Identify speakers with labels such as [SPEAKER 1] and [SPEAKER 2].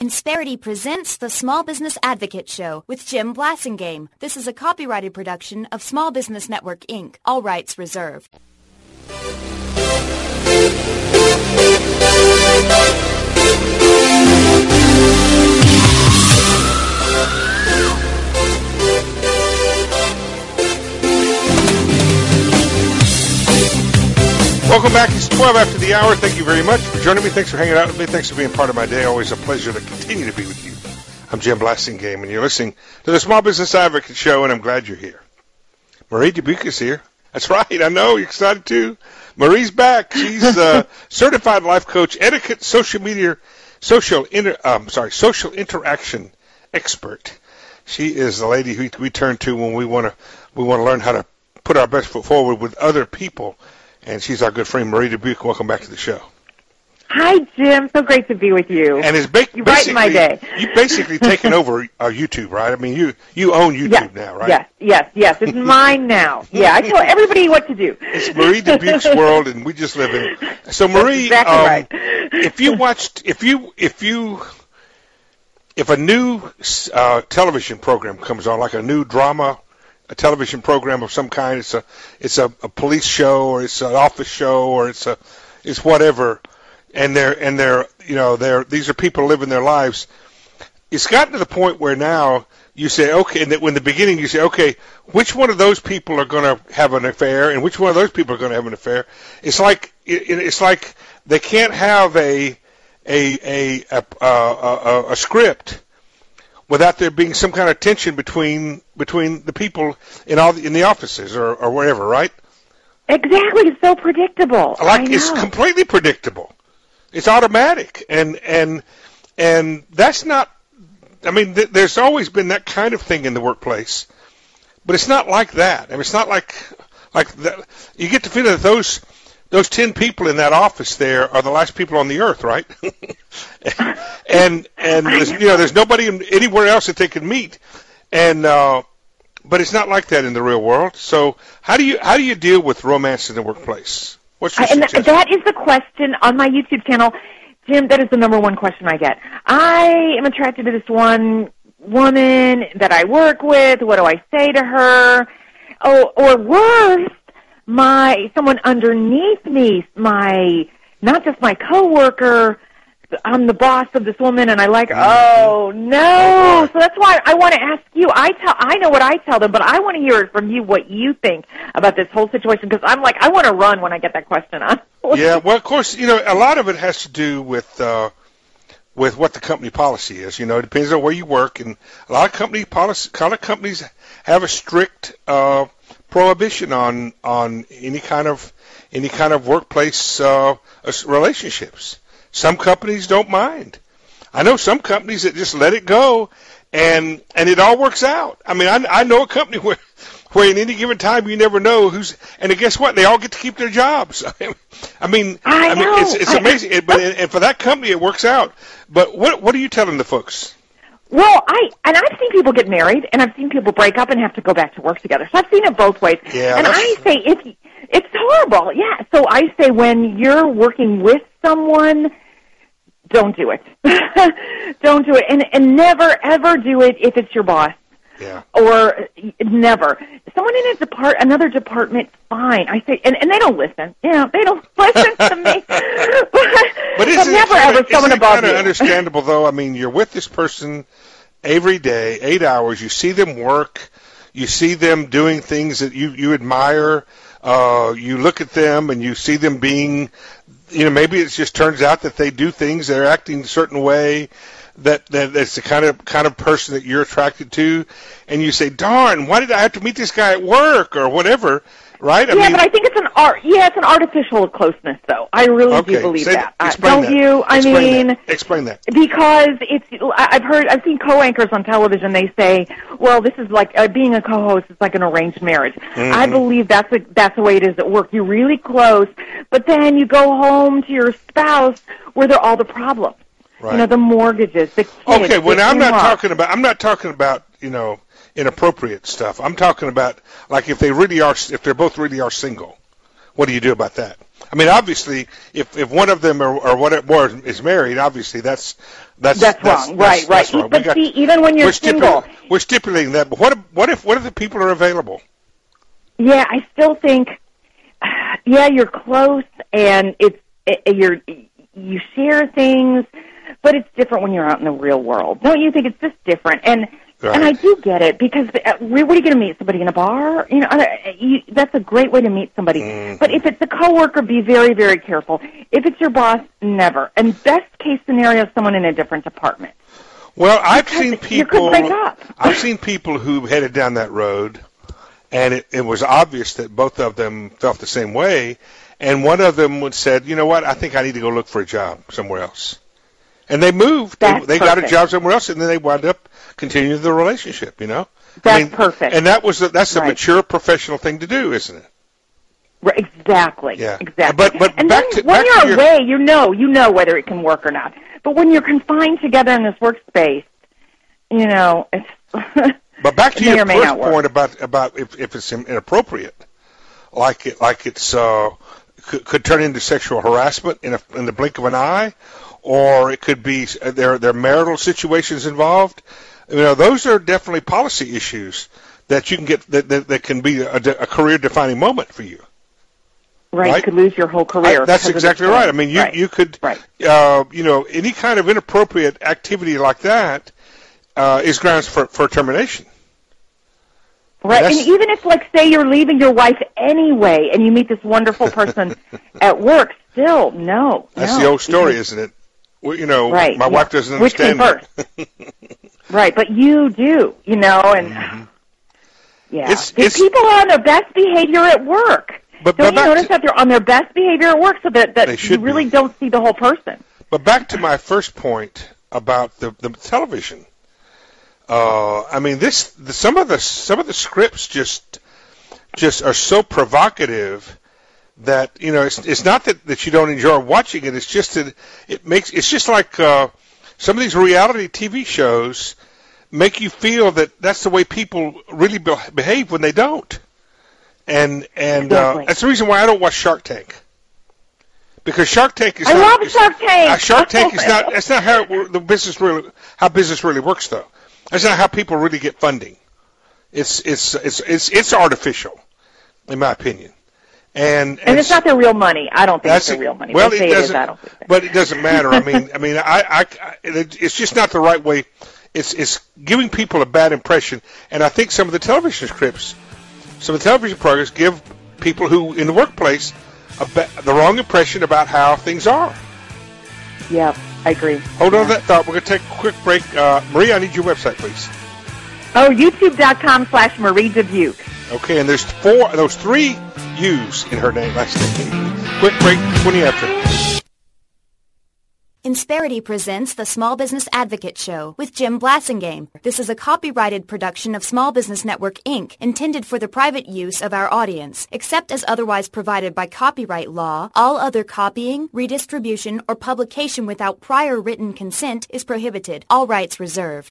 [SPEAKER 1] Insperity presents the Small Business Advocate Show with Jim Blasingame. This is a copyrighted production of Small Business Network, Inc. All rights reserved.
[SPEAKER 2] Welcome back. It's 12 after the hour. Thank you very much for joining me. Thanks for hanging out with me. Thanks for being part of my day. Always a pleasure to continue to be with you. I'm Jim Blasingame, and you're listening to the Small Business Advocate Show, and I'm glad you're here. Marie Dubuque is here. That's right. I know. You're excited, too. Marie's back. She's a certified life coach, etiquette, social interaction expert. She is the lady who we turn to when we want to learn how to put our best foot forward with other people. And she's our good friend, Marie Dubuque. Welcome back to the show.
[SPEAKER 3] Hi, Jim. So great to be with you.
[SPEAKER 2] And it's
[SPEAKER 3] you brighten my day.
[SPEAKER 2] You've basically taken over YouTube, right? I mean, you own YouTube now, right?
[SPEAKER 3] Yes. It's mine now. Yeah, I tell everybody what to do.
[SPEAKER 2] It's Marie Dubuque's world, and we just live in it. So, Marie,
[SPEAKER 3] right.
[SPEAKER 2] if a new television program comes on, like a new drama, a television program of some kind, it's a police show, or it's an office show, or it's whatever, and these are people living their lives. It's gotten to the point where now you say, okay, and when the beginning you say, okay, which one of those people are going to have an affair, and which one of those people are going to have an affair? It's like they can't have a script without there being some kind of tension between the people in the offices or wherever, right?
[SPEAKER 3] Exactly. It's so predictable.
[SPEAKER 2] It's completely predictable. It's automatic, and that's not. I mean, there's always been that kind of thing in the workplace, but it's not like that. I mean, it's not like that. You get the feeling that those 10 people in that office there are the last people on the earth, right? and there's nobody anywhere else that they can meet, but it's not like that in the real world. So how do you deal with romance in the workplace? What's your suggestion?
[SPEAKER 3] That is the question on my YouTube channel, Jim. That is the number one question I get. I am attracted to this one woman that I work with. What do I say to her? Oh, or worse, someone underneath me, not just my coworker. I'm the boss of this woman, and I like her. Oh, no. So that's why I want to ask you. I know what I tell them, but I want to hear it from you, what you think about this whole situation, because I'm like, I want to run when I get that question on.
[SPEAKER 2] Yeah, well, of course, a lot of it has to do with what the company policy is. It depends on where you work, and a lot of companies have a strict prohibition on any kind of workplace relationships. Some companies don't mind. I know some companies that just let it go, and it all works out. I mean, I know a company where in any given time you never know who's, and guess what? They all get to keep their jobs. I mean, it's amazing. And for that company, it works out. But what are you telling the folks?
[SPEAKER 3] Well, I've seen people get married, and I've seen people break up and have to go back to work together. So I've seen it both ways.
[SPEAKER 2] Yeah,
[SPEAKER 3] and I say it's horrible. Yeah. So I say when you're working with someone, don't do it. Don't do it, and never ever do it if it's your boss.
[SPEAKER 2] Yeah.
[SPEAKER 3] Or never. Someone in another department, fine. I say, and they don't listen. They don't listen to me. but never ever someone above you.
[SPEAKER 2] It's kind of understandable, though. I mean, you're with this person every day, 8 hours. You see them work. You see them doing things that you admire. You look at them and you see them being, maybe it just turns out that they do things, they're acting a certain way, that's the kind of person that you're attracted to, and you say, darn, why did I have to meet this guy at work or whatever, right?
[SPEAKER 3] But I think it's an artificial closeness, though. I really do believe that. Don't you?
[SPEAKER 2] Explain that.
[SPEAKER 3] Because I've seen co-anchors on television, they say, well, this is like, being a co-host is like an arranged marriage. Mm-hmm. I believe that's the way it is at work. You're really close, but then you go home to your spouse where there are all the problems.
[SPEAKER 2] Right.
[SPEAKER 3] The mortgages, the kids.
[SPEAKER 2] Okay, well, now I'm not talking about, inappropriate stuff. I'm talking about, like, if they're both really are single, what do you do about that? I mean, obviously, if one of them or what it was is married, obviously that's
[SPEAKER 3] That's wrong. Right.
[SPEAKER 2] That's wrong.
[SPEAKER 3] But see, even when you're single,
[SPEAKER 2] we're stipulating that. But what if the people are available?
[SPEAKER 3] Yeah, I still think. Yeah, you're close, and you share things, but it's different when you're out in the real world. Don't you think it's just different? And I do get it, because where are you going to meet somebody, in a bar? That's a great way to meet somebody. Mm-hmm. But if it's a coworker, be very, very careful. If it's your boss, never. And best case scenario, someone in a different department.
[SPEAKER 2] Well, I've seen people.
[SPEAKER 3] You could break up.
[SPEAKER 2] I've seen people who headed down that road, and it was obvious that both of them felt the same way. And one of them said, "You know what? I think I need to go look for a job somewhere else." And they moved. They got a job somewhere else, and then they wound up continuing the relationship.
[SPEAKER 3] That's perfect.
[SPEAKER 2] And that's a mature professional thing to do, isn't it?
[SPEAKER 3] Right, exactly.
[SPEAKER 2] Yeah.
[SPEAKER 3] Exactly.
[SPEAKER 2] But
[SPEAKER 3] and
[SPEAKER 2] back
[SPEAKER 3] then
[SPEAKER 2] to
[SPEAKER 3] when you're away,
[SPEAKER 2] your...
[SPEAKER 3] you know whether it can work or not. But when you're confined together in this workspace, it's.
[SPEAKER 2] But back to your first point about if it's inappropriate, like it's could turn into sexual harassment in the blink of an eye, or it could be there are marital situations involved. Those are definitely policy issues that you can get that can be a career defining moment for you.
[SPEAKER 3] Right, you could lose your whole career.
[SPEAKER 2] That's exactly right. I mean, you could, any kind of inappropriate activity like that is grounds for termination.
[SPEAKER 3] Right, and even if, say, you're leaving your wife anyway, and you meet this wonderful person at work, still, no.
[SPEAKER 2] That's the old story, isn't it? Well,
[SPEAKER 3] right,
[SPEAKER 2] my wife doesn't understand
[SPEAKER 3] Which came first? Right, but you do, and
[SPEAKER 2] mm-hmm.
[SPEAKER 3] Yeah, people are on their best behavior at work. Don't you notice that they're on their best behavior at work, so that you really don't see the whole person?
[SPEAKER 2] But back to my first point about the television. I mean, some of the scripts just are so provocative that it's not that you don't enjoy watching it. It's just that it's just like some of these reality TV shows make you feel that that's the way people really behave when they don't. And
[SPEAKER 3] exactly.
[SPEAKER 2] That's the reason why I don't watch Shark Tank. Because Shark Tank is
[SPEAKER 3] I love Shark Tank.
[SPEAKER 2] Shark Tank is not. That's not how how business really works, though. That's not how people really get funding. It's artificial, in my opinion. And
[SPEAKER 3] it's not their real money. I don't think it's their real money.
[SPEAKER 2] Well, it doesn't. But it doesn't matter. I mean, it's just not the right way. It's giving people a bad impression. And I think some of the television scripts, some of the television programs give people who in the workplace the wrong impression about how things are.
[SPEAKER 3] Yeah, I agree.
[SPEAKER 2] Hold on to that thought. We're going to take a quick break. Marie, I need your website, please.
[SPEAKER 3] Oh, youtube.com/Marie Dubuque.
[SPEAKER 2] Okay, and there's those 3 U's in her name. Last name. Quick break, 20 after.
[SPEAKER 1] Insperity presents the Small Business Advocate Show with Jim Blasingame. This is a copyrighted production of Small Business Network, Inc., intended for the private use of our audience. Except as otherwise provided by copyright law, all other copying, redistribution, or publication without prior written consent is prohibited. All rights reserved.